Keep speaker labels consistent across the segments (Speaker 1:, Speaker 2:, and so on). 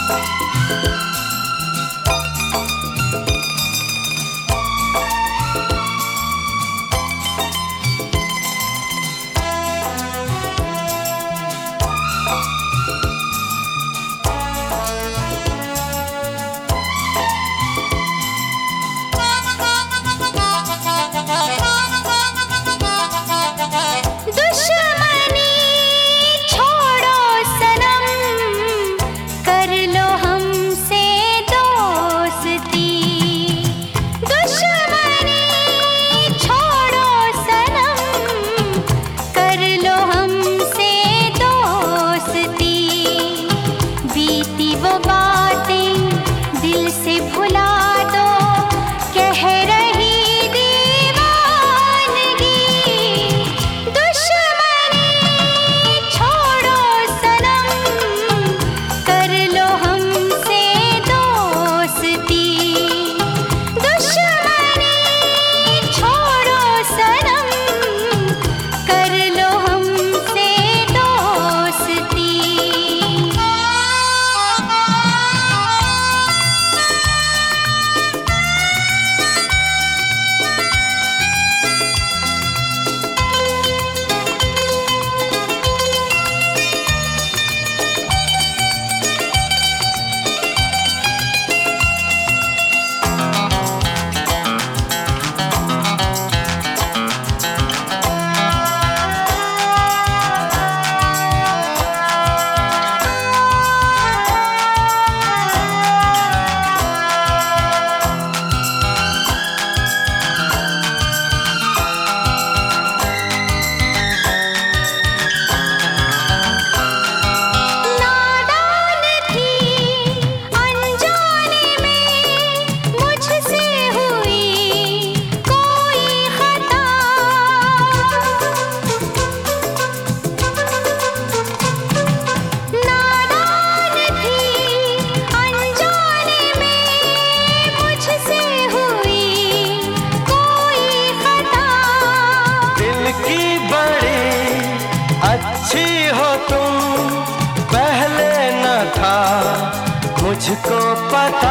Speaker 1: मुझको पता।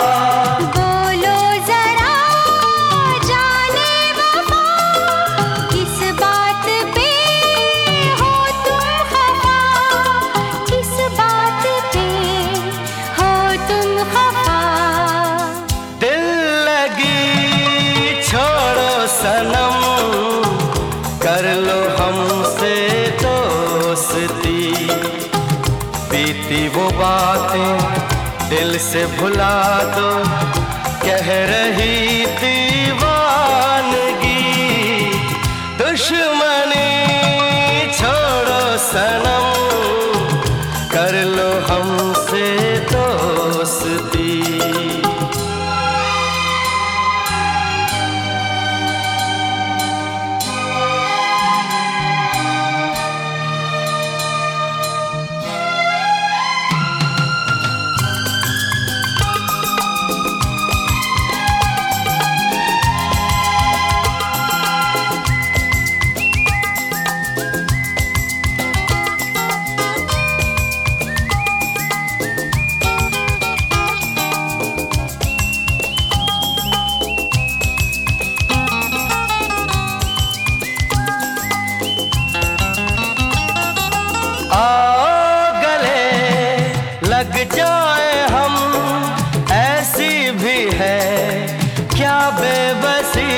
Speaker 2: बोलो जरा जाने वफा, किस बात पे हो तुम खफा, किस बात पे हो तुम खफा।
Speaker 1: दिल लगी छोड़ो सनम, कर लो हमसे दोस्ती। बीती वो बातें दिल से भुला दो, कह रही दीवानगी। दुश्मनी छोड़ो सनम, कर लो हमसे दोस्ती। लग जाए हम, ऐसी भी है क्या बेबसी।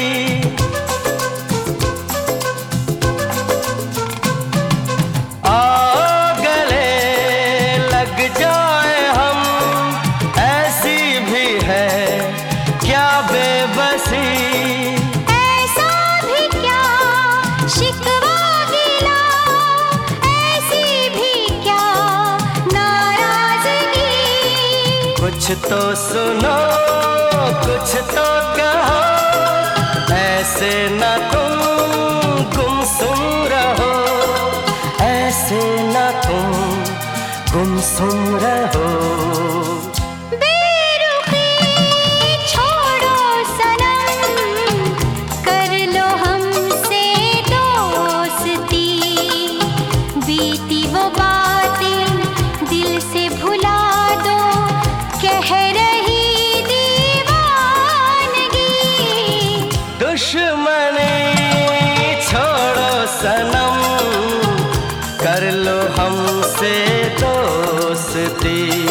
Speaker 1: आओ गले लग जाए हम, ऐसी भी है क्या बेबसी।
Speaker 2: ऐसा भी क्या शिकवा गिला, ऐसी भी क्या नाराजगी।
Speaker 1: कुछ तो सुनो कुछ तो कहो, ऐसे न तुम गुमसुम रहो, ऐसे न तुम गुमसुम रहो।
Speaker 2: बीती वो बातें दिल से भुला दो,
Speaker 1: दोस्ती